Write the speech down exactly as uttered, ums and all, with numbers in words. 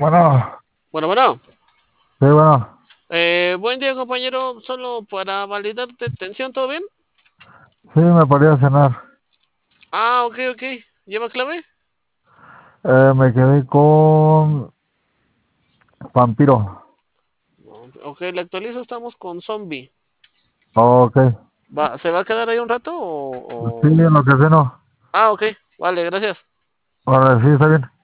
Bueno, Bueno, bueno. sí, bueno, Eh, buen día, compañero. Solo para validarte, ¿tensión, todo bien? sí, me podría cenar. Ah, ok, ok. ¿Lleva clave? Eh, me quedé con vampiro. Ok, le actualizo, estamos con zombie. Ok, Va, ¿se va a quedar ahí un rato sí, o...? o- en lo que ceno. Ah, ok. Vale, gracias. Ahora sí, está bien.